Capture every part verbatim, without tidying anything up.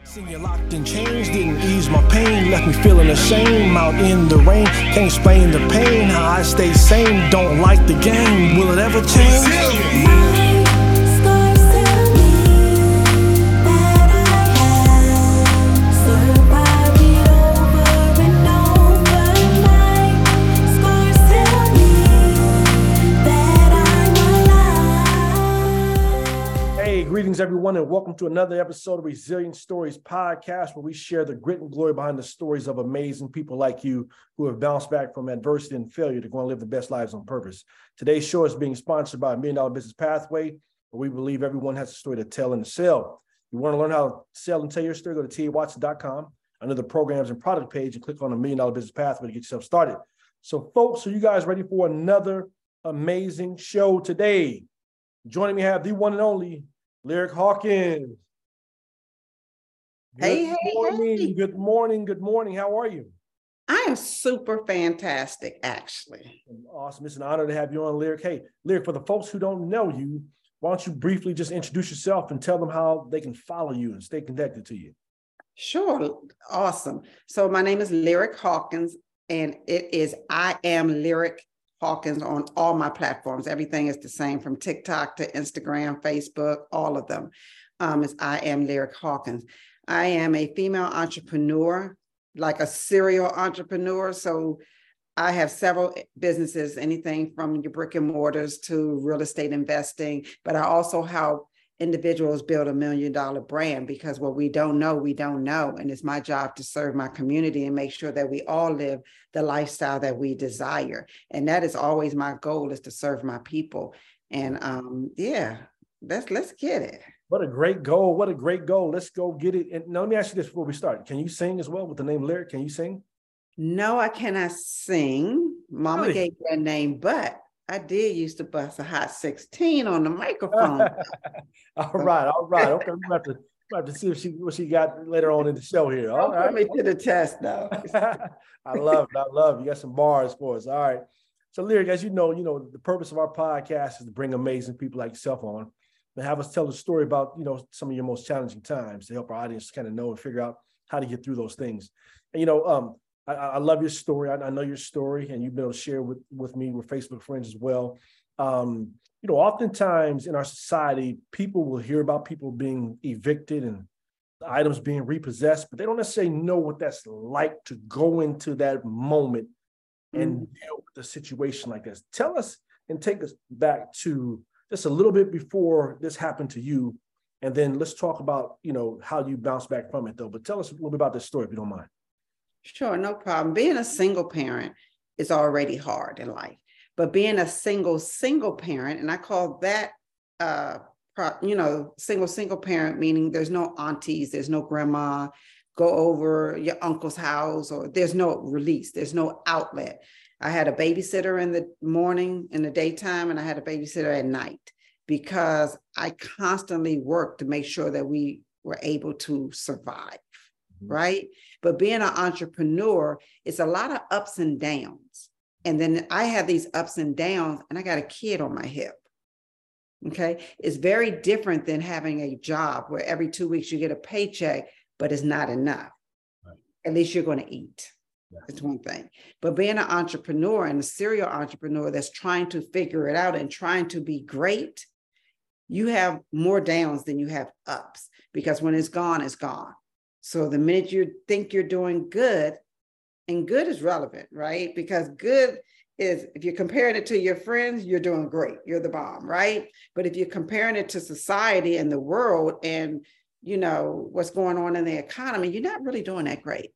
Singing locked in chains didn't ease my pain, left me feeling ashamed out in the rain. Can't explain the pain, how I stay sane. Don't like the game, will it ever change? Greetings, everyone, and welcome to another episode of Resilient Stories Podcast, where we share the grit and glory behind the stories of amazing people like you who have bounced back from adversity and failure to go and live the best lives on purpose. Today's show is being sponsored by Million Dollar Business Pathway, where we believe everyone has a story to tell and to sell. If you want to learn how to sell and tell your story, go to T A Watson dot com under the programs and product page and click on the Million Dollar Business Pathway to get yourself started. So, folks, are you guys ready for another amazing show today? Joining me, I have the one and only Lyric Hawkins. Good hey, morning, hey, hey. Good morning. Good morning. How are you? I am super fantastic, actually. Awesome. It's an honor to have you on, Lyric. Hey, Lyric, for the folks who don't know you, why don't you briefly just introduce yourself and tell them how they can follow you and stay connected to you? Sure. Awesome. So my name is Lyric Hawkins, and it is I Am Lyric Hawkins on all my platforms. Everything is the same from TikTok to Instagram, Facebook, all of them. Um, is I Am Lyric Hawkins. I am a female entrepreneur, like a serial entrepreneur. So I have several businesses, anything from your brick and mortars to real estate investing, but I also help individuals build a million dollar brand, because what we don't know, we don't know. And it's my job to serve my community and make sure that we all live the lifestyle that we desire. And that is always my goal, is to serve my people. And um, yeah, let's, let's get it. What a great goal. What a great goal. Let's go get it. And now let me ask you this before we start. Can you sing as well with the name Lyric? Can you sing? No, I cannot sing. Mama Really? gave me that name, but I did used to bust a hot sixteen on the microphone. all right, all right. Okay, we have to, we have to see if she what she got later on in the show here. All Don't right. put me to the test, though. I love it. I love it. You got some bars for us. All right. So, Lyric, as you know, you know the purpose of our podcast is to bring amazing people like yourself on and have us tell a story about, you know, some of your most challenging times to help our audience kind of know and figure out how to get through those things. And you know, um, I, I love your story. I, I know your story, and you've been able to share with, with me, with Facebook friends as well. Um, you know, oftentimes in our society, people will hear about people being evicted and items being repossessed, but they don't necessarily know what that's like to go into that moment and mm-hmm. deal with a situation like this. Tell us and take us back to just a little bit before this happened to you, and then let's talk about, you know, how you bounce back from it, though. But tell us a little bit about this story, if you don't mind. Sure, no problem. Being a single parent is already hard in life, but being a single, single parent, and I call that, uh, pro, you know, single, single parent, meaning there's no aunties, there's no grandma, go over your uncle's house, or there's no release, there's no outlet. I had a babysitter in the morning, in the daytime, and I had a babysitter at night, because I constantly worked to make sure that we were able to survive. Right? But being an entrepreneur, it's a lot of ups and downs. And then I have these ups and downs, and I got a kid on my hip. Okay. It's very different than having a job where every two weeks you get a paycheck, but it's not enough. Right. At least you're going to eat. Yeah. That's one thing. But being an entrepreneur and a serial entrepreneur that's trying to figure it out and trying to be great, you have more downs than you have ups, because when it's gone, it's gone. So the minute you think you're doing good, and good is relevant, right? Because good is, if you're comparing it to your friends, you're doing great. You're the bomb, right? But if you're comparing it to society and the world and, you know, what's going on in the economy, you're not really doing that great.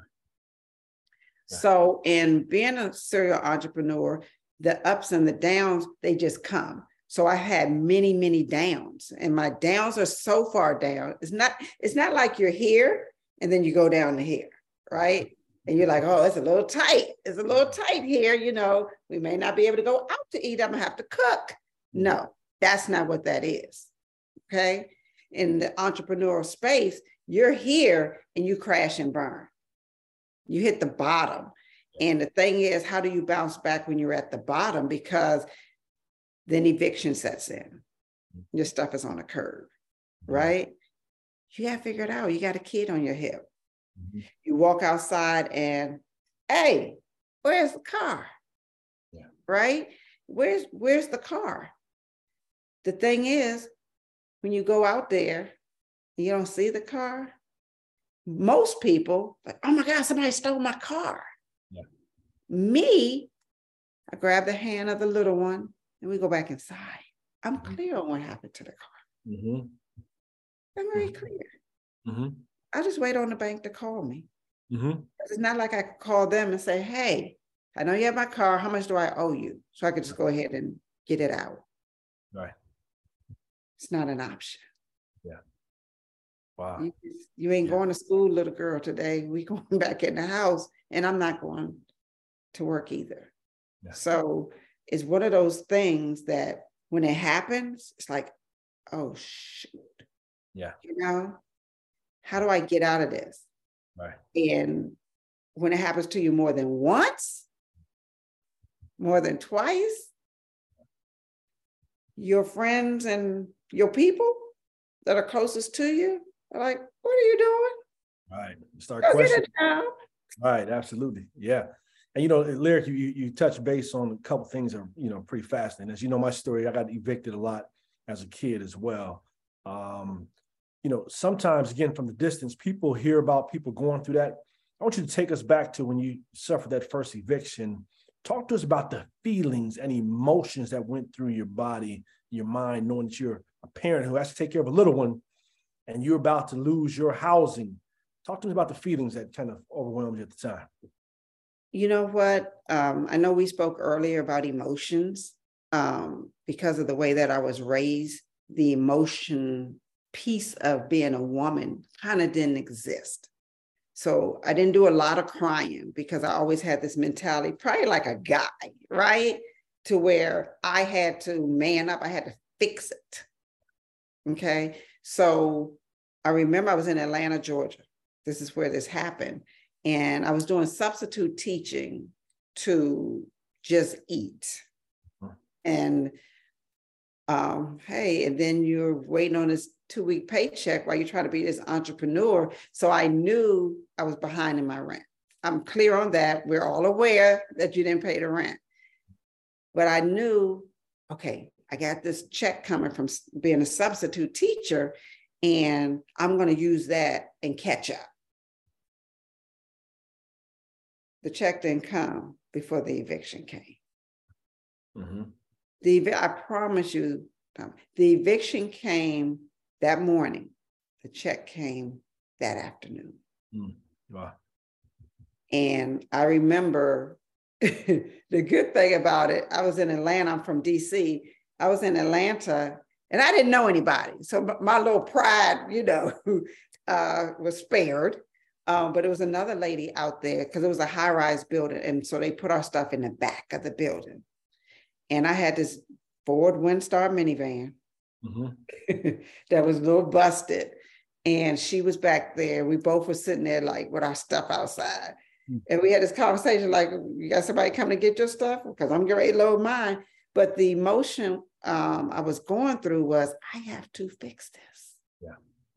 Right. So in being a serial entrepreneur, the ups and the downs, they just come. So I had many, many downs, and my downs are so far down. It's not, it's not like you're here and then you go down to here, right? And you're like, oh, it's a little tight. It's a little tight here. You know, we may not be able to go out to eat. I'm gonna have to cook. No, that's not what that is. Okay. In the entrepreneurial space, you're here and you crash and burn. You hit the bottom. And the thing is, how do you bounce back when you're at the bottom? Because then eviction sets in. Your stuff is on a curb, right? You got to figure it out. You got a kid on your hip. Mm-hmm. You walk outside and, hey, where's the car? Yeah. Right? Where's, where's the car? The thing is, when you go out there, you don't see the car. Most people, like, oh my God, somebody stole my car. Yeah. Me, I grab the hand of the little one and we go back inside. I'm Mm-hmm. clear on what happened to the car. Mm-hmm. I'm very Mm-hmm. clear. Mm-hmm. I just wait on the bank to call me. Mm-hmm. It's not like I could call them and say, hey, I know you have my car. How much do I owe you? So I could just go ahead and get it out. Right. It's not an option. Yeah. Wow. You, you ain't Yeah. going to school, little girl, today. We going back in the house, and I'm not going to work either. Yeah. So it's one of those things that when it happens, it's like, oh, shoot. Yeah. You know, how do I get out of this? Right. And when it happens to you more than once, more than twice, your friends and your people that are closest to you are like, what are you doing? Right. Start Go questioning. get it down. Right. Absolutely. Yeah. And, you know, Lyric, you, you touch base on a couple things that are, you know, pretty fascinating. As you know, my story, I got evicted a lot as a kid as well. Um, you know, sometimes, again, from the distance, people hear about people going through that. I want you to take us back to when you suffered that first eviction. Talk to us about the feelings and emotions that went through your body, your mind, knowing that you're a parent who has to take care of a little one and you're about to lose your housing. Talk to us about the feelings that kind of overwhelmed you at the time. You know what? Um, I know we spoke earlier about emotions. Um, because of the way that I was raised, the emotion piece of being a woman kind of didn't exist. So I didn't do a lot of crying because I always had this mentality, probably like a guy, right? To where I had to man up, I had to fix it. Okay. So I remember I was in Atlanta, Georgia. This is where this happened. And I was doing substitute teaching to just eat. Huh. And um, hey, and then you're waiting on this two-week paycheck while you're trying to be this entrepreneur. So I knew I was behind in my rent. I'm clear on that. We're all aware that you didn't pay the rent. But I knew, okay, I got this check coming from being a substitute teacher, and I'm going to use that and catch up. The check didn't come before the eviction came. Mm-hmm. The, I promise you, the eviction came that morning. The check came that afternoon. Mm. Wow. And I remember the good thing about it, I was in Atlanta, I'm from D C. I was in Atlanta and I didn't know anybody. So my little pride, you know, uh, was spared. Um, but it was another lady out there because it was a high-rise building. And so they put our stuff in the back of the building. And I had this Ford Windstar minivan mm-hmm. that was a little busted. And she was back there. We both were sitting there like with our stuff outside. Mm-hmm. And we had this conversation like, you got somebody coming to get your stuff? Because I'm getting ready to load mine. But the emotion um, I was going through was, I have to fix this. Yeah.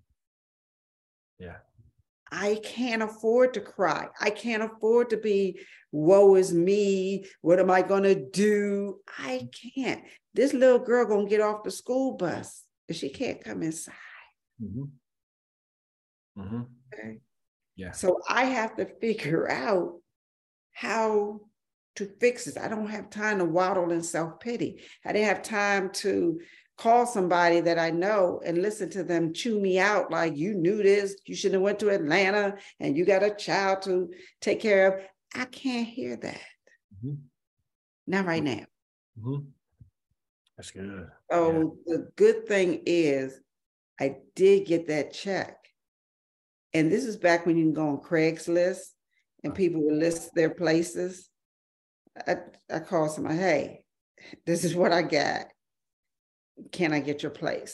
Yeah. I can't afford to cry. I can't afford to be, woe is me. What am I going to do? I can't. This little girl going to get off the school bus and she can't come inside. Mm-hmm. Mm-hmm. Okay. Yeah. So I have to figure out how to fix this. I don't have time to waddle in self-pity. I didn't have time to call somebody that I know and listen to them chew me out like, you knew this, you should have went to Atlanta and you got a child to take care of. I can't hear that. Mm-hmm. Not right now. Mm-hmm. That's good. So yeah. The good thing is I did get that check. And this is back when you can go on Craigslist and people would list their places. I, I called somebody, hey, this is what I got. Can I get your place?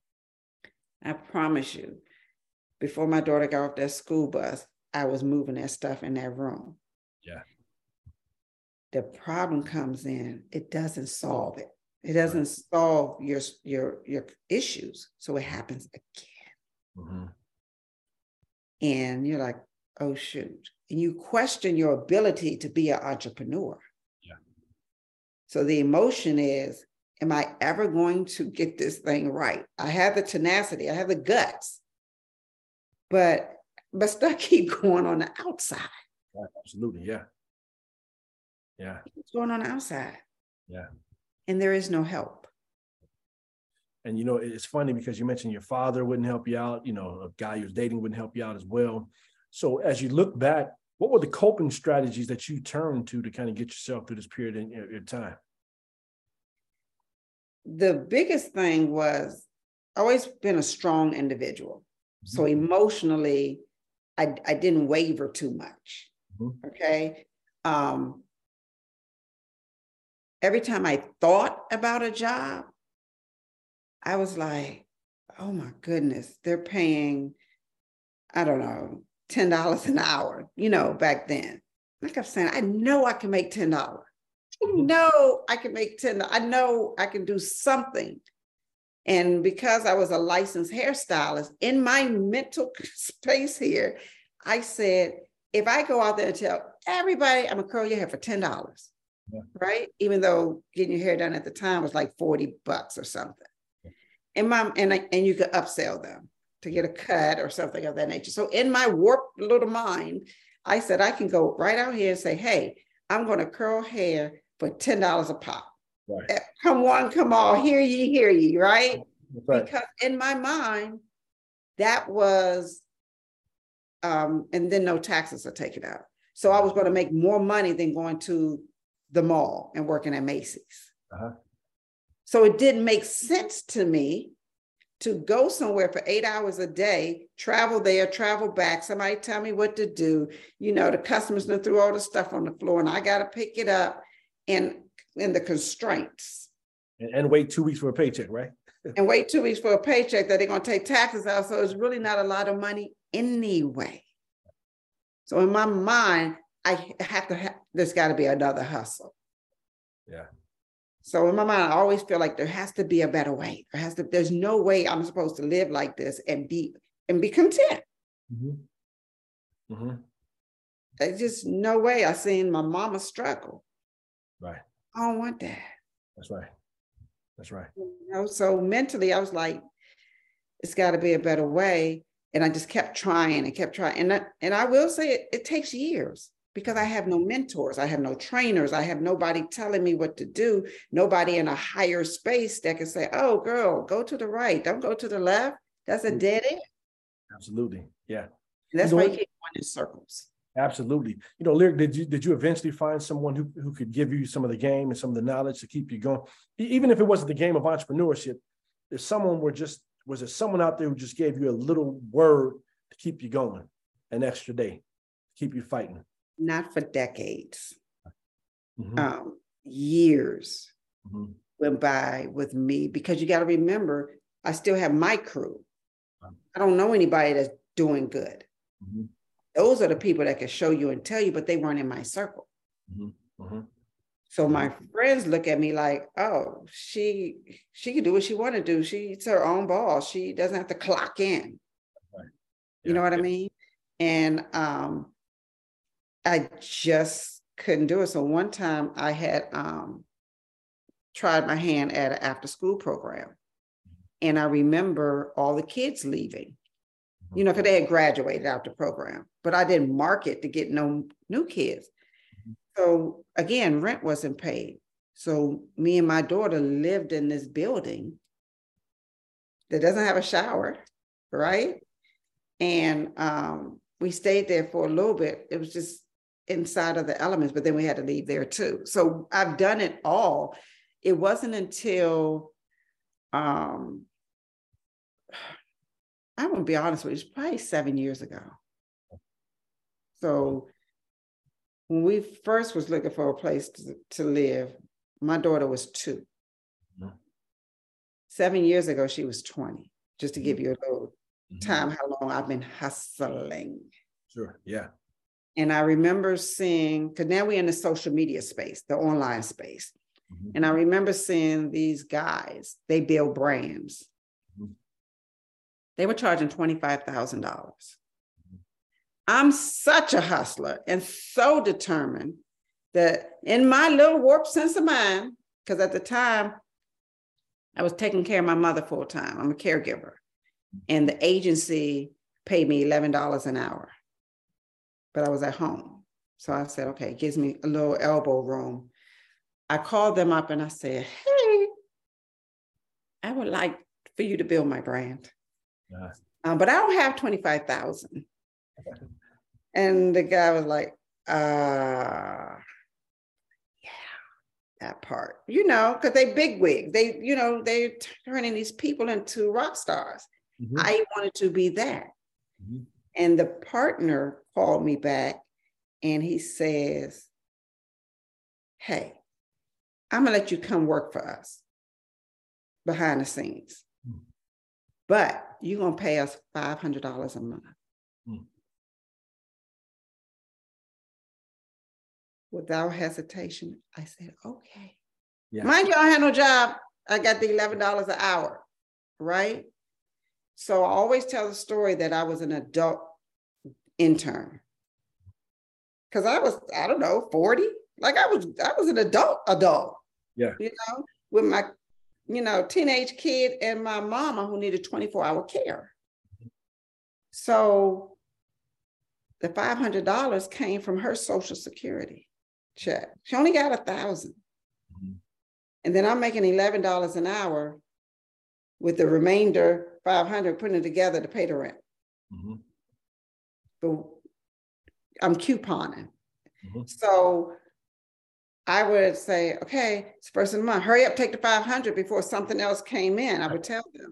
I promise you, before my daughter got off that school bus, I was moving that stuff in that room. Yeah. The problem comes in, it doesn't solve it. It doesn't right. solve your, your, your issues. So it happens again. Mm-hmm. and you're like, oh, shoot. And you question your ability to be an entrepreneur. Yeah. So the emotion is, am I ever going to get this thing right? I have the tenacity, I have the guts, but but stuff keep going on the outside. Right. Absolutely. Yeah. Yeah. What's going on the outside? Yeah. And there is no help. And, you know, it's funny because you mentioned your father wouldn't help you out. You know, a guy you was dating wouldn't help you out as well. So as you look back, what were the coping strategies that you turned to to kind of get yourself through this period in your time? The biggest thing was always been a strong individual. Mm-hmm. So emotionally, I, I didn't waver too much. Mm-hmm. Okay. Um, every time I thought about a job, I was like, oh my goodness, they're paying, I don't know, ten dollars an hour, you know, back then. I kept saying, I know I can make ten dollars. I know I can make ten dollars. I know I can do something. And because I was a licensed hairstylist, in my mental space here, I said, if I go out there and tell everybody I'm gonna curl your hair for ten dollars, yeah. Right? Even though getting your hair done at the time was like forty bucks or something. And my and I, and you could upsell them to get a cut or something of that nature. So in my warped little mind, I said I can go right out here and say, hey, I'm going to curl hair for ten dollars a pop. Right. Come one, come all, hear ye, hear ye, right? Right? Because in my mind, that was, um, and then no taxes are taken out. So I was going to make more money than going to the mall and working at Macy's. Uh-huh. So it didn't make sense to me to go somewhere for eight hours a day, travel there, travel back, somebody tell me what to do. You know, the customers done threw all the stuff on the floor and I got to pick it up, and, and the constraints. And, and wait two weeks for a paycheck, right? And wait two weeks for a paycheck that they're going to take taxes out. So it's really not a lot of money anyway. So in my mind, I have to have, there's got to be another hustle. Yeah. So in my mind, I always feel like there has to be a better way. There has to, there's no way I'm supposed to live like this and be, and be content. Mm-hmm. Mm-hmm. There's just no way. I seen my mama struggle. Right. I don't want that. That's right. That's right. You know, so mentally I was like, it's got to be a better way. And I just kept trying and kept trying. And I, and I will say it, it takes years. Because I have no mentors, I have no trainers, I have nobody telling me what to do, nobody in a higher space that can say, oh, girl, go to the right, don't go to the left. That's a dead end. Absolutely. Yeah. And that's you know, why you keep going in circles. Absolutely. You know, Lyric, did you did you eventually find someone who, who could give you some of the game and some of the knowledge to keep you going? Even if it wasn't the game of entrepreneurship, if someone were just, was there someone out there who just gave you a little word to keep you going, an extra day, to keep you fighting? Not for decades. Mm-hmm. Um, years mm-hmm. went by with me, because you got to remember, I still have my crew. I don't know anybody that's doing good. Mm-hmm. Those are the people that can show you and tell you, but they weren't in my circle. Mm-hmm. Mm-hmm. So my friends look at me like, oh, she she can do what she want to do. She's her own boss. She doesn't have to clock in. Right. Yeah. You know what yeah. I mean? And um, I just couldn't do it. So one time I had um, tried my hand at an after school program. And I remember all the kids leaving, you know, because they had graduated out the program, but I didn't market to get no new kids. So again, rent wasn't paid. So me and my daughter lived in this building that doesn't have a shower, right? And um, we stayed there for a little bit. It was just inside of the elements, but then we had to leave there too. So I've done it all. It wasn't until, um, I'm gonna be honest with you, it's probably seven years ago. So when we first was looking for a place to, to live, my daughter was two. Mm-hmm. Seven years ago, she was twenty, just to give you a little mm-hmm. time how long I've been hustling. Sure, yeah. And I remember seeing, because now we're in the social media space, the online space. Mm-hmm. And I remember seeing these guys, they build brands. Mm-hmm. They were charging twenty-five thousand dollars. Mm-hmm. I'm such a hustler and so determined that in my little warped sense of mind, because at the time I was taking care of my mother full time. I'm a caregiver. And the agency paid me eleven dollars an hour, but I was at home. So I said, okay, it gives me a little elbow room. I called them up and I said, hey, I would like for you to build my brand. Nice. Um, but I don't have twenty-five thousand. And the guy was like, uh, yeah, that part, you know, because they bigwig. They, you know, they're turning these people into rock stars. Mm-hmm. I wanted to be that. Mm-hmm. And the partner called me back and he says, hey, I'm gonna let you come work for us behind the scenes, mm-hmm. but you're gonna pay us five hundred dollars a month. Mm-hmm. Without hesitation, I said, okay. Yeah. Mind you, I don't have no job. I got the eleven dollars an hour, right? So I always tell the story that I was an adult intern. Because I was, I don't know, forty. Like I was, I was an adult adult. Yeah. You know, with my, you know, teenage kid and my mama who needed twenty-four hour care. So the five hundred dollars came from her Social Security check. She only got a thousand. Mm-hmm. And then I'm making eleven dollars an hour with the remainder five hundred, putting it together to pay the rent. Mm-hmm. But I'm couponing. Mm-hmm. So I would say, okay, it's first of the month, hurry up, take the five hundred before something else came in. I would tell them,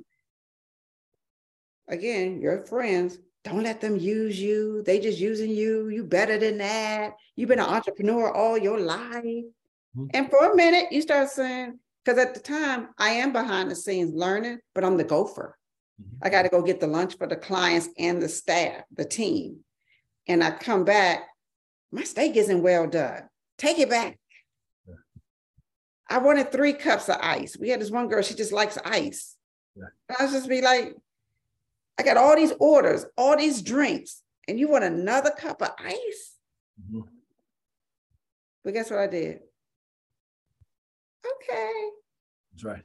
again, your friends, don't let them use you. They just using you. You better than that. You've been an entrepreneur all your life. Mm-hmm. And for a minute, you start saying, because at the time, I am behind the scenes learning, but I'm the gopher. Mm-hmm. I got to go get the lunch for the clients and the staff, the team. And I come back, my steak isn't well done. Take it back. Yeah. I wanted three cups of ice. We had this one girl, she just likes ice. Yeah. I was just be like, I got all these orders, all these drinks, and you want another cup of ice? Mm-hmm. But guess what I did? Okay. That's right.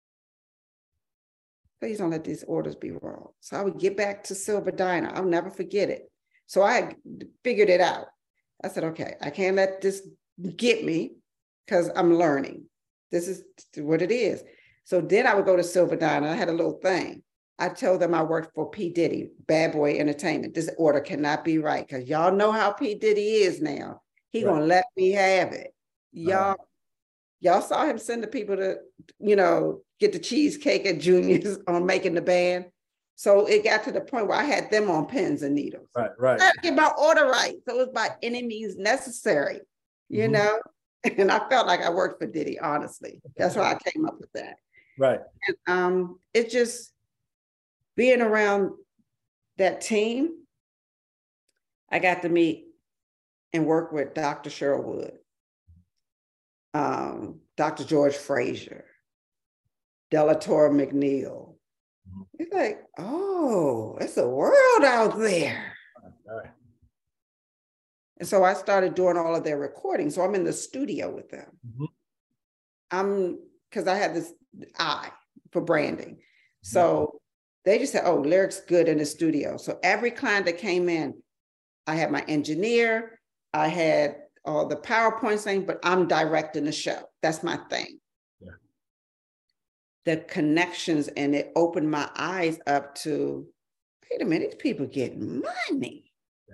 Please don't let these orders be wrong. So I would get back to Silver Diner. I'll never forget it. So I figured it out. I said, okay, I can't let this get me because I'm learning. This is what it is. So then I would go to Silver Diner. I had a little thing. I told them I worked for P. Diddy, Bad Boy Entertainment. This order cannot be right because y'all know how P. Diddy is now. He right. gonna let me have it. Y'all, right. y'all saw him send the people to, you know, get the cheesecake at Junior's on Making the Band. So it got to the point where I had them on pins and needles. Right, right. I had to get my order right. So it was by any means necessary, you mm-hmm. know? And I felt like I worked for Diddy, honestly. That's why I came up with that. Right. And um, it just, being around that team, I got to meet and work with Doctor Cheryl Wood, um, Doctor George Frazier, Delatora McNeil. Mm-hmm. It's like, oh, it's a world out there. Right. And so I started doing all of their recording. So I'm in the studio with them. Mm-hmm. I'm, because I had this eye for branding. Mm-hmm. So they just said, oh, Lyric's good in the studio. So every client that came in, I had my engineer, I had all the PowerPoints thing, but I'm directing the show. That's my thing. Yeah. The connections, and it opened my eyes up to, wait a minute, these people get money. Yeah.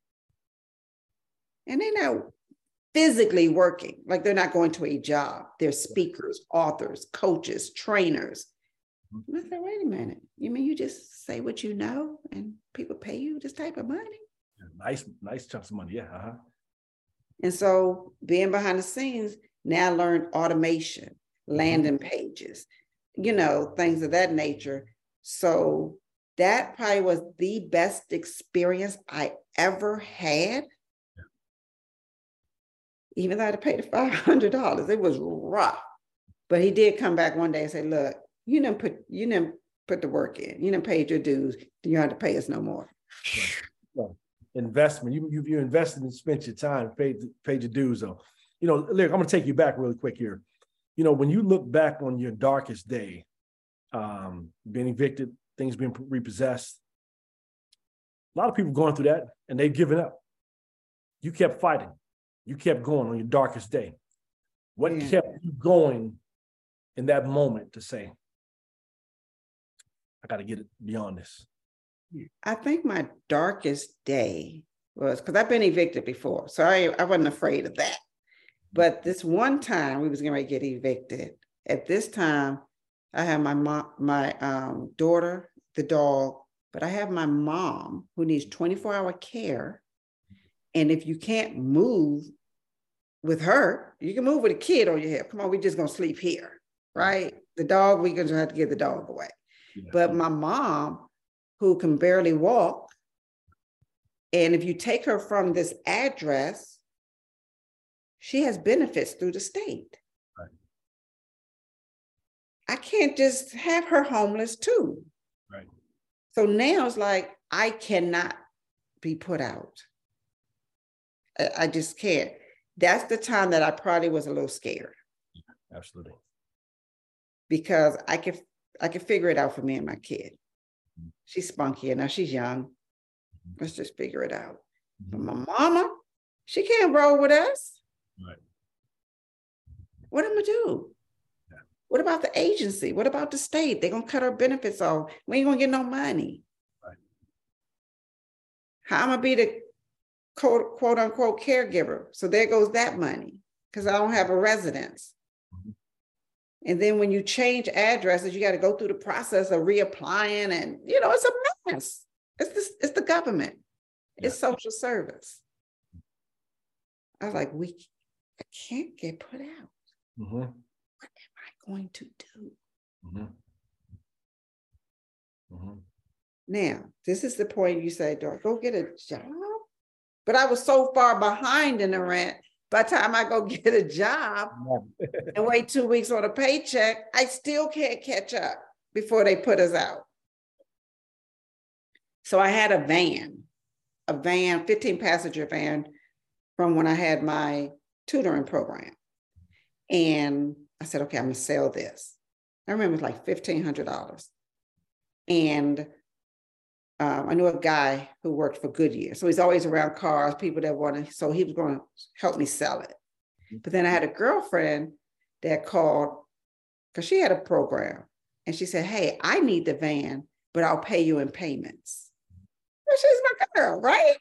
And they're not physically working, like they're not going to a job. They're speakers, authors, coaches, trainers. And I said, wait a minute, you mean you just say what you know and people pay you this type of money? Nice, nice chunks of money, yeah. Uh-huh. And so being behind the scenes, now I learned automation, landing pages, you know, things of that nature. So that probably was the best experience I ever had. Yeah. Even though I had to pay the five hundred dollars, it was rough. But he did come back one day and say, look, You didn't put you didn't put the work in. You didn't pay your dues. You don't have to pay us no more. Right. And investment. You, you, you invested and spent your time, paid, paid your dues, though. You know, Lyric, I'm going to take you back really quick here. You know, when you look back on your darkest day, um, being evicted, things being repossessed, a lot of people going through that and they've given up. You kept fighting. You kept going on your darkest day. What yeah. kept you going in that moment to say, I got to get it beyond this? I think my darkest day was, because I've been evicted before, so I, I wasn't afraid of that. But this one time we was going to get evicted. At this time, I had my mom, my um, daughter, the dog, but I have my mom who needs twenty-four hour care. And if you can't move with her, you can move with a kid on your hip. Come on, we're just going to sleep here, right? The dog, we're going to have to give the dog away. Yeah. But my mom, who can barely walk, and if you take her from this address, she has benefits through the state. Right. I can't just have her homeless too. Right. So now it's like, I cannot be put out. I, I just can't. That's the time that I probably was a little scared. Yeah, absolutely. Because I could, I could figure it out for me and my kid. Mm-hmm. She's spunky and now she's young. Mm-hmm. Let's just figure it out. Mm-hmm. But my mama, she can't roll with us. Right. What am I gonna do? Yeah. What about the agency? What about the state? They're gonna cut our benefits off. We ain't gonna get no money. Right. How am I gonna be the quote, quote unquote caregiver? So there goes that money because I don't have a residence. Mm-hmm. And then when you change addresses, you got to go through the process of reapplying, and you know it's a mess. It's this, it's the government. Yeah. It's social service. I was like, we. I can't get put out. Mm-hmm. What am I going to do? Mm-hmm. Mm-hmm. Now, this is the point you say, go get a job. But I was so far behind in the rent. By the time I go get a job and wait two weeks on a paycheck, I still can't catch up before they put us out. So I had a van, a van, fifteen passenger van from when I had my tutoring program. And I said, okay, I'm gonna sell this. I remember it was like fifteen hundred dollars. And um, I knew a guy who worked for Goodyear. So he's always around cars, people that want to, so he was gonna help me sell it. But then I had a girlfriend that called, because she had a program. And she said, hey, I need the van, but I'll pay you in payments. Well, she's my girl, right?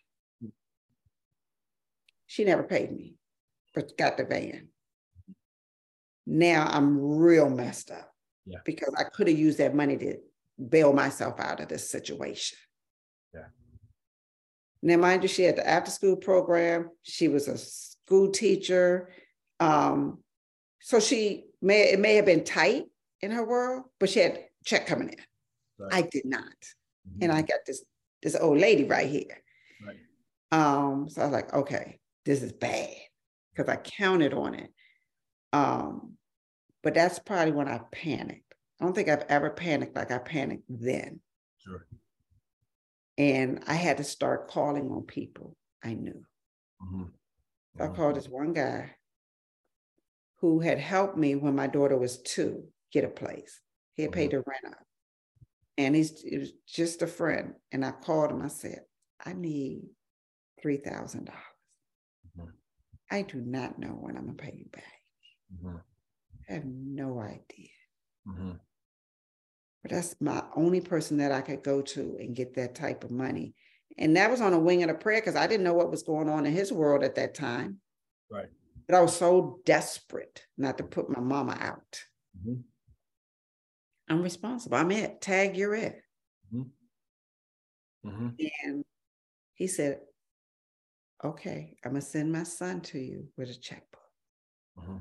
She never paid me. But got the van. Now I'm real messed up. Yeah. Because I could have used that money to bail myself out of this situation. Yeah. Now, mind you, she had the after school program. She was a school teacher. Um, so she may, it may have been tight in her world, but she had check coming in. Right. I did not. Mm-hmm. And I got this, this old lady right here. Right. Um, so I was like, okay, this is bad. Because I counted on it. Um, but that's probably when I panicked. I don't think I've ever panicked like I panicked then. Sure. And I had to start calling on people I knew. Mm-hmm. So I called this one guy who had helped me when my daughter was two get a place. He had mm-hmm. paid the rent up. And he's it was just a friend. And I called him. I said, I need three thousand dollars. Mm-hmm. I do not know when I'm going to pay you back. Mm-hmm. I have no idea. Mm-hmm. But that's my only person that I could go to and get that type of money. And that was on a wing and a prayer because I didn't know what was going on in his world at that time. Right. But I was so desperate not to put my mama out. Mm-hmm. I'm responsible. I'm it. Tag, you're it. Mm-hmm. Mm-hmm. And he said, okay, I'm going to send my son to you with a checkbook. Mm-hmm.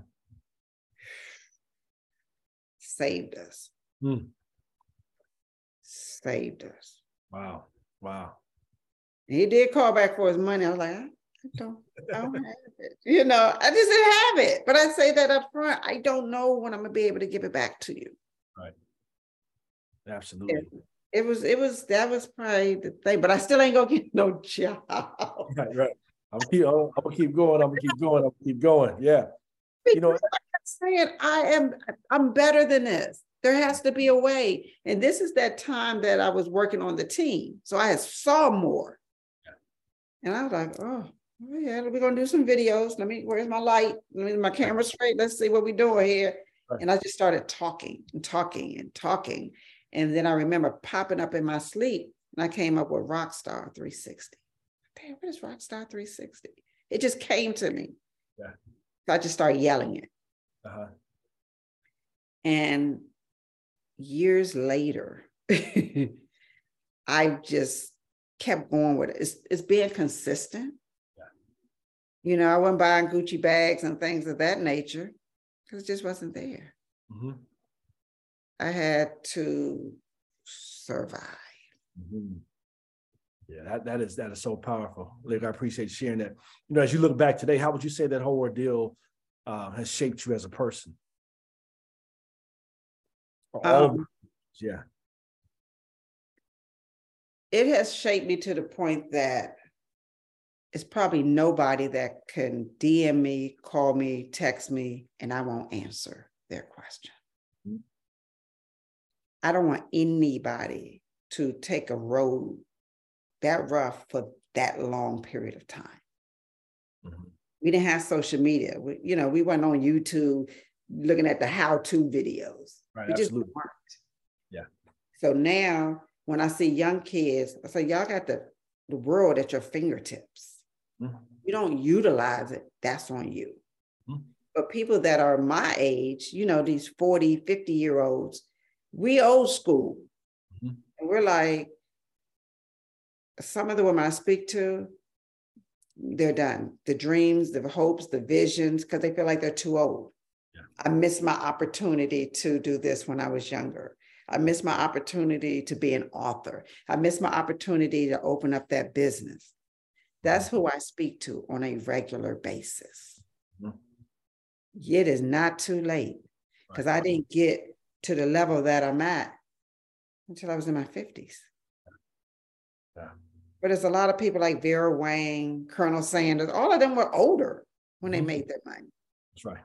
Saved us. Mm. Saved us. Wow. Wow. He did call back for his money. I was like, I don't, I don't have it. You know, I just didn't have it. But I say that up front. I don't know when I'm going to be able to give it back to you. Right. Absolutely. It was, it was, that was probably the thing, but I still ain't gonna get no job. Right, right. I'm gonna keep, I'm gonna keep going. I'm gonna keep going. I'm gonna keep going. Yeah. You know, Because I kept saying, I am, I'm better than this. There has to be a way. And this is that time that I was working on the team. So I had saw more. And I was like, oh, yeah, we're gonna do some videos. Let me, where's my light? Let me, my camera straight. Let's see what we're doing here. Right. And I just started talking and talking and talking. And then I remember popping up in my sleep and I came up with Rockstar three sixty. Damn, what is Rockstar three sixty? It just came to me. Yeah. So I just started yelling it. Uh-huh. And years later, I just kept going with it. It's, it's being consistent. Yeah. You know, I wasn't buying Gucci bags and things of that nature because it just wasn't there. Mm-hmm. I had to survive. Mm-hmm. Yeah, that, that is that is so powerful. Like, I appreciate sharing that. You know, as you look back today, how would you say that whole ordeal uh, has shaped you as a person? Um, yeah. It has shaped me to the point that it's probably nobody that can D M me, call me, text me, and I won't answer their question. Mm-hmm. I don't want anybody to take a road that rough for that long period of time. Mm-hmm. We didn't have social media. We, you know, we weren't on YouTube looking at the how-to videos. Right, we absolutely. just weren't. Yeah. So now when I see young kids, I say, y'all got the, the world at your fingertips. Mm-hmm. You don't utilize it, that's on you. Mm-hmm. But people that are my age, you know, these forty, fifty year olds, we old school. Mm-hmm. And we're like, some of the women I speak to, they're done. The dreams, the hopes, the visions, because they feel like they're too old. Yeah. I missed my opportunity to do this when I was younger. I missed my opportunity to be an author. I missed my opportunity to open up that business. That's who I speak to on a regular basis. Mm-hmm. It is not too late, because right. I didn't get to the level that I'm at until I was in my fifties. Yeah. But there's a lot of people like Vera Wang, Colonel Sanders, all of them were older when mm-hmm. they made their money. That's right.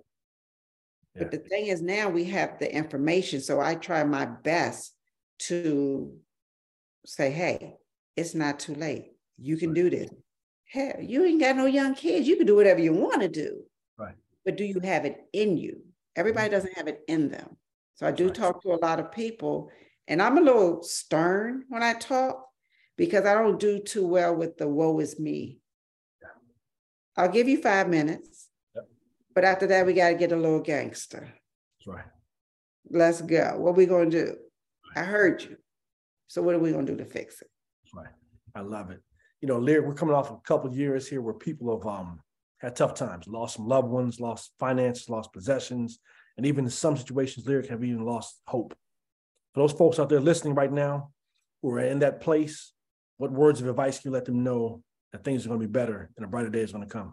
Yeah. But the thing is, now we have the information. So I try my best to say, hey, it's not too late. You can right. do this. Hell, you ain't got no young kids. You can do whatever you want to do. Right. But do you have it in you? Everybody mm-hmm. doesn't have it in them. So I do right. talk to a lot of people, and I'm a little stern when I talk, because I don't do too well with the woe is me. Yeah. I'll give you five minutes, yep. but after that, we got to get a little gangster. That's right. Let's go. What are we going to do? Right. I heard you. So what are we going to do to fix it? That's right. I love it. You know, Lyric, we're coming off a couple of years here where people have um, had tough times, lost some loved ones, lost finances, lost possessions, and even in some situations, Lyric have even lost hope. For those folks out there listening right now who are in that place, what words of advice can you let them know that things are going to be better and a brighter day is going to come?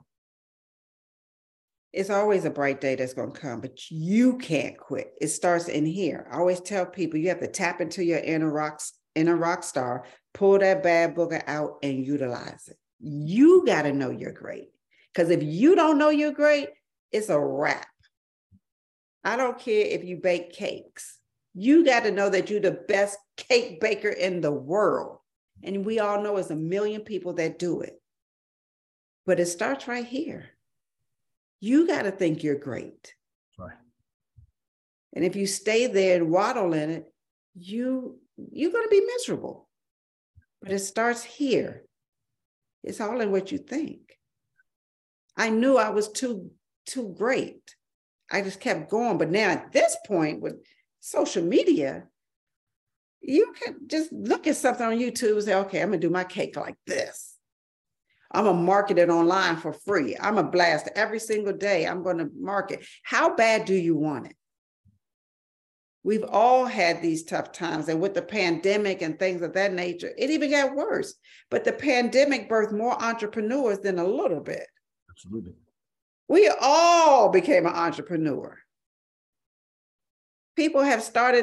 It's always a bright day that's going to come, but you can't quit. It starts in here. I always tell people you have to tap into your inner rock, inner rock star, pull that bad booger out and utilize it. You got to know you're great. Because if you don't know you're great, it's a wrap. I don't care if you bake cakes. You got to know that you're the best cake baker in the world. And we all know it's a million people that do it. But it starts right here. You got to think you're great. Right. And if you stay there and waddle in it, you, you're going to be miserable. But it starts here. It's all in what you think. I knew I was too, too great. I just kept going. But now at this point with social media, you can just look at something on YouTube and say, okay, I'm going to do my cake like this. I'm going to market it online for free. I'm going to blast every single day. I'm going to market. How bad do you want it? We've all had these tough times. And with the pandemic and things of that nature, it even got worse. But the pandemic birthed more entrepreneurs than a little bit. Absolutely. We all became an entrepreneur. People have started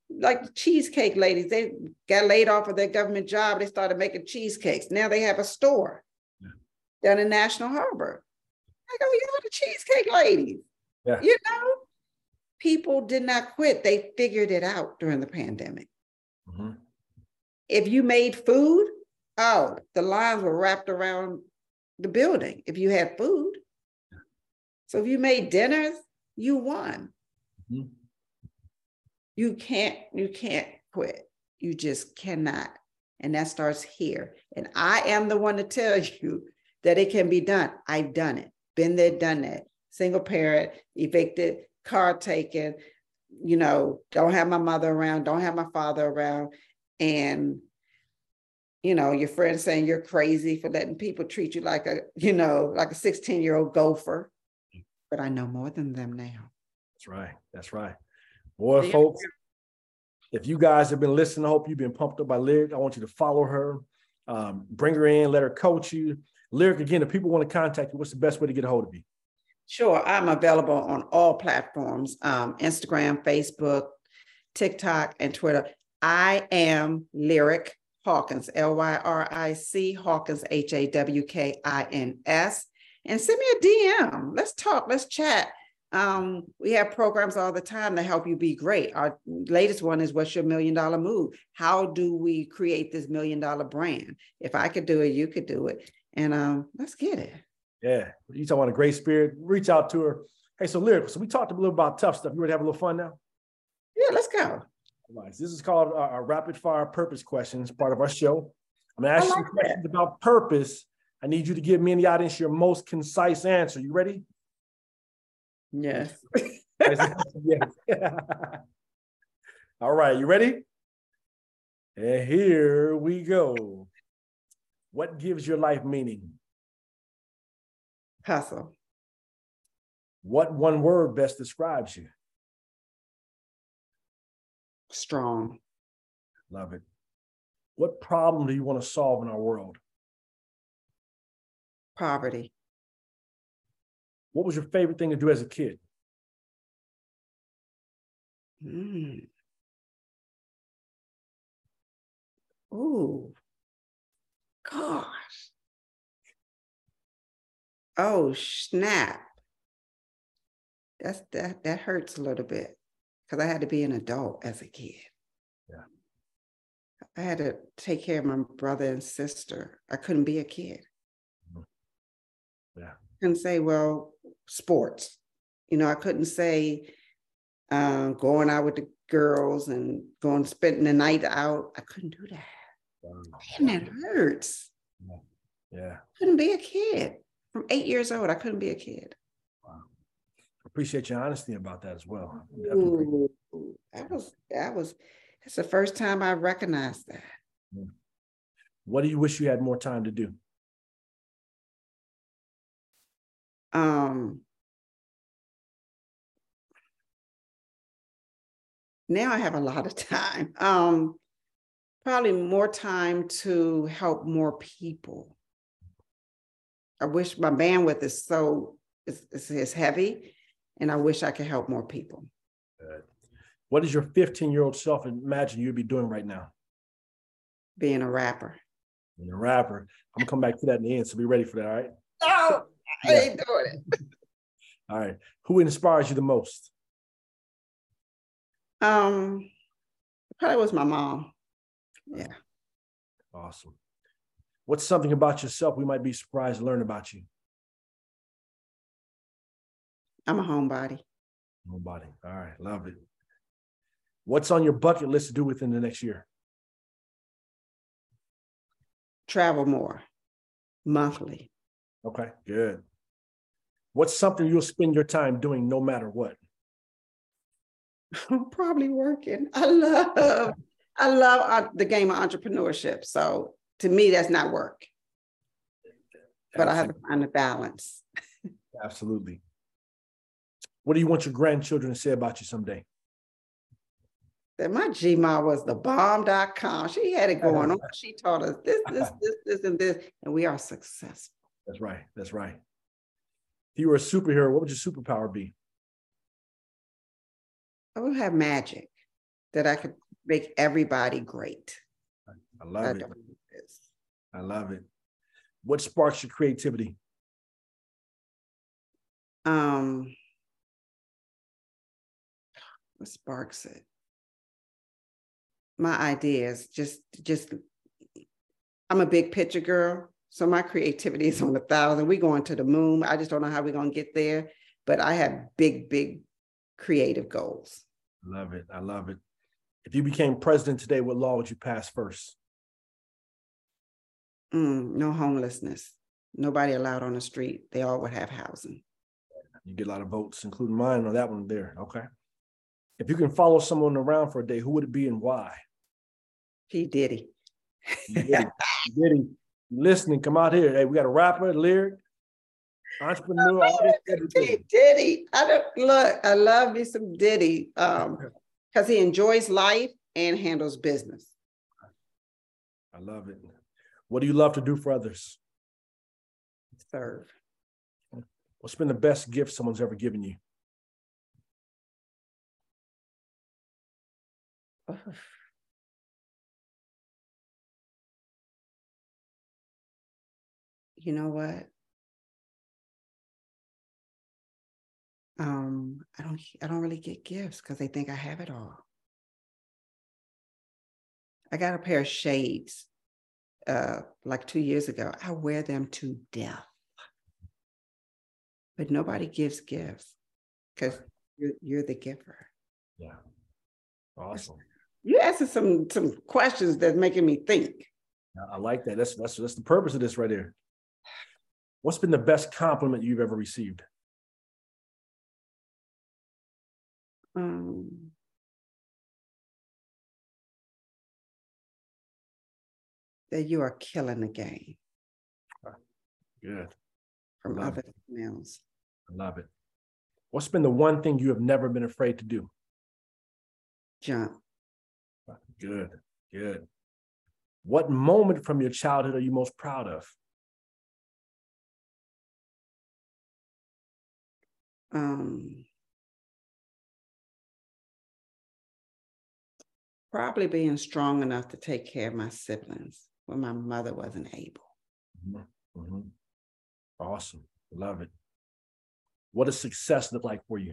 like the cheesecake ladies, they got laid off of their government job. They started making cheesecakes. Now they have a store yeah. down in National Harbor. I go, you're the cheesecake ladies. Yeah. You know, people did not quit. They figured it out during the pandemic. Mm-hmm. If you made food, oh, the lines were wrapped around the building if you had food. So if you made dinners, you won. Mm-hmm. You can't, you can't quit. You just cannot. And that starts here. And I am the one to tell you that it can be done. I've done it. Been there, done that. Single parent, evicted, car taken, you know, don't have my mother around, don't have my father around. And, you know, your friends saying you're crazy for letting people treat you like a, you know, like a sixteen-year-old gopher. But I know more than them now. That's right. That's right. Boy, yeah. Folks, if you guys have been listening, I hope you've been pumped up by Lyric. I want you to follow her, um, bring her in, let her coach you. Lyric, again, if people want to contact you, what's the best way to get a hold of you? Sure. I'm available on all platforms, um, Instagram, Facebook, TikTok, and Twitter. I am Lyric Hawkins, L Y R I C Hawkins, H A W K I N S. And send me a D M. Let's talk. Let's chat. Um, we have programs all the time to help you be great. Our latest one is What's Your Million Dollar Move? How do we create this million dollar brand? If I could do it, you could do it. And um, let's get it. Yeah. You talking about a great spirit. Reach out to her. Hey, so Lyric, so we talked a little about tough stuff. You ready to have a little fun now? Yeah, let's go. All right. So this is called our, our rapid fire purpose questions, part of our show. I'm going to ask you like some questions that. about purpose. I need you to give me and the audience your most concise answer. You ready? Yes. Yes. All right, you ready? And here we go. What gives your life meaning? Hustle. What one word best describes you? Strong. Love it. What problem do you want to solve in our world? Poverty. What was your favorite thing to do as a kid? Mm. Ooh, gosh. Oh, snap. That's that that hurts a little bit because I had to be an adult as a kid. Yeah. I had to take care of my brother and sister. I couldn't be a kid. Yeah. Couldn't say, well, sports. You know, I couldn't say uh, going out with the girls and going spending the night out. I couldn't do that. Wow. Man, that hurts. Yeah. Yeah. Couldn't be a kid. From eight years old, I couldn't be a kid. Wow. Appreciate your honesty about that as well. Ooh, that was that was that's the first time I recognized that. Yeah. What do you wish you had more time to do? Um, now I have a lot of time. Um, probably more time to help more people. I wish my bandwidth is so it's, it's, it's heavy, and I wish I could help more people. Good. What does your fifteen-year-old self imagine you'd be doing right now? Being a rapper. Being a rapper. I'm gonna come back to that in the end, so be ready for that, all right? No, I yeah. ain't doing it. All right. Who inspires you the most? Um, probably was my mom. Yeah. Awesome. What's something about yourself we might be surprised to learn about you? I'm a homebody. Homebody. All right. Love it. What's on your bucket list to do within the next year? Travel more, monthly. Okay, good. What's something you'll spend your time doing no matter what? I'm probably working. I love, I love the game of entrepreneurship. So to me, that's not work. But Absolutely. I have to find a balance. Absolutely. What do you want your grandchildren to say about you someday? That my G-Ma was the bomb dot com. She had it going on. She taught us this, this, this, this, and this, and we are successful. That's right. That's right. If you were a superhero, what would your superpower be? I would have magic. that I could make everybody great. I love I it. don't do this. I love it. What sparks your creativity? Um, what sparks it? My ideas, just, just, I'm a big picture girl. So my creativity is on a thousand. We're going to the moon. I just don't know how we're going to get there, but I have big, big creative goals. I love it. I love it. If you became president today, what law would you pass first? Mm, no homelessness. Nobody allowed on the street. They all would have housing. You get a lot of votes, including mine on that one there. Okay. If you can follow someone around for a day, who would it be and why? P. Diddy. Diddy. Diddy. Listening, come out here. Hey, we got a rapper, lyric, entrepreneur, artist, everything. Diddy. I don't look, I love me some Diddy. Um, because he enjoys life and handles business. I love it. What do you love to do for others? Serve. What's been the best gift someone's ever given you? You know what? Um, I don't I don't really get gifts because they think I have it all. I got a pair of shades uh like two years ago. I wear them to death. But nobody gives gifts because you're, you're the giver. Yeah. Awesome. You asking some some questions that's making me think. I like that. That's that's that's the purpose of this right here. What's been the best compliment you've ever received? Um, that you are killing the game. Good. From Love other it. males. I love it. What's been the one thing you have never been afraid to do? Jump. Good. Good. What moment from your childhood are you most proud of? Um, probably being strong enough to take care of my siblings when my mother wasn't able. Mm-hmm. Mm-hmm. Awesome. Love it. What does success look like for you?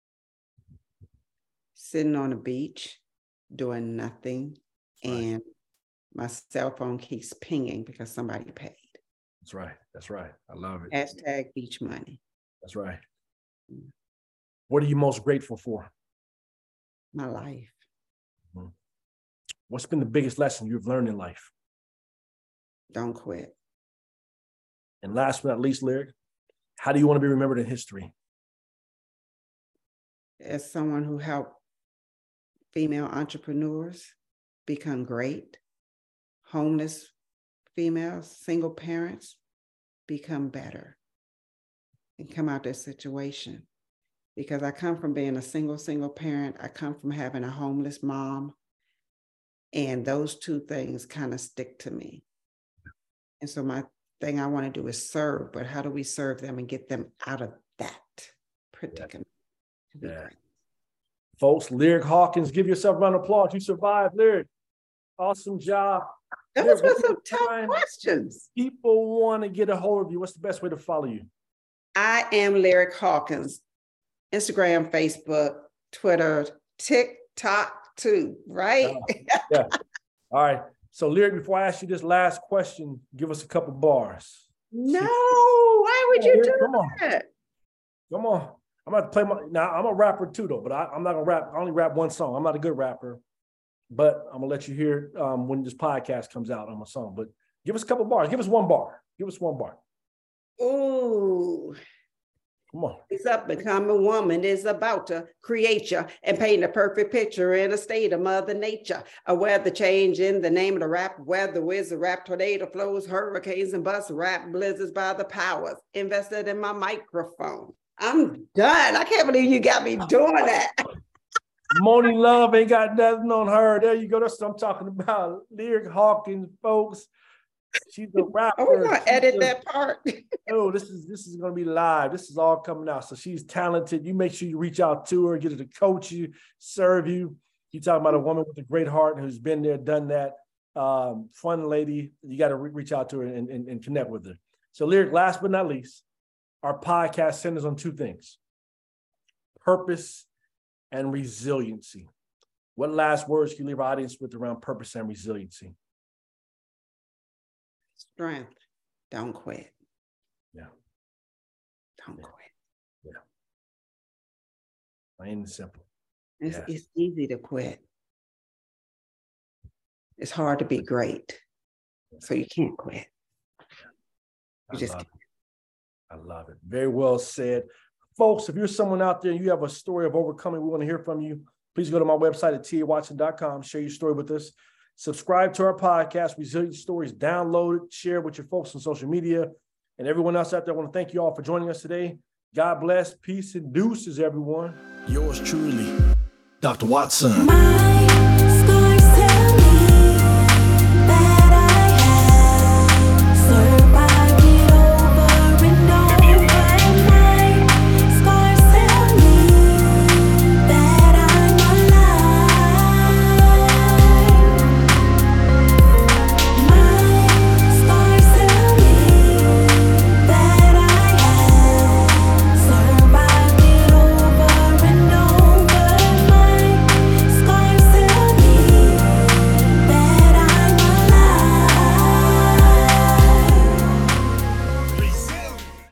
Sitting on a beach, doing nothing, That's right. and my cell phone keeps pinging because somebody paid. That's right. That's right. I love it. Hashtag beach money. That's right. What are you most grateful for? My life. Mm-hmm. What's been the biggest lesson you've learned in life? Don't quit. And last but not least, Lyric, how do you want to be remembered in history? As someone who helped female entrepreneurs become great, homeless females, single parents become better and come out their situation. Because I come from being a single, single parent. I come from having a homeless mom. And those two things kind of stick to me. And so my thing I want to do is serve, but how do we serve them and get them out of that predicament? Yeah. Yeah. Folks, Lyric Hawkins, give yourself a round of applause. You survived, Lyric. Awesome job. Those were some tough questions. People want to get a hold of you. What's the best way to follow you? I am Lyric Hawkins. Instagram, Facebook, Twitter, TikTok too, right? Yeah. Yeah. All right. So, Lyric, before I ask you this last question, give us a couple bars. No, why would you do Come on. that? Come on. I'm about to play my, now I'm a rapper too though, but I, I'm not gonna rap, I only rap one song. I'm not a good rapper, but I'm gonna let you hear it um, when this podcast comes out on my song, but give us a couple bars, give us one bar, give us one bar. Ooh. Come on. It's up and coming woman is about to create you and paint a perfect picture in a state of Mother Nature. A weather change in the name of the rap, weather whiz, the rap tornado flows, hurricanes and bust, rap blizzards by the powers invested in my microphone. I'm done. I can't believe you got me doing that. Monie Love ain't got nothing on her. There you go. That's what I'm talking about. Lyric Hawkins, folks. She's a rapper. Oh, we're gonna she's edit a, that part. Oh, this is this is gonna be live. This is all coming out. So she's talented. You make sure you reach out to her, get her to coach you, serve you. You talking about a woman with a great heart who's been there, done that, um, fun lady. You got to re- reach out to her and, and, and connect with her. So, Lyric, last but not least, our podcast centers on two things: purpose and resiliency. What last words can you leave our audience with around purpose and resiliency? Strength. Don't quit. Yeah. Don't yeah. quit. Yeah. Plain and simple. It's, yeah. it's easy to quit. It's hard to be great. So you can't quit. You I just love can't. it. I love it. Very well said. Folks, if you're someone out there and you have a story of overcoming, we want to hear from you. Please go to my website at t a watson dot com. Share your story with us. Subscribe to our podcast, Resilient Stories. Download it. Share it with your folks on social media. And everyone else out there, I want to thank you all for joining us today. God bless. Peace and deuces, everyone. Yours truly, Doctor Watson.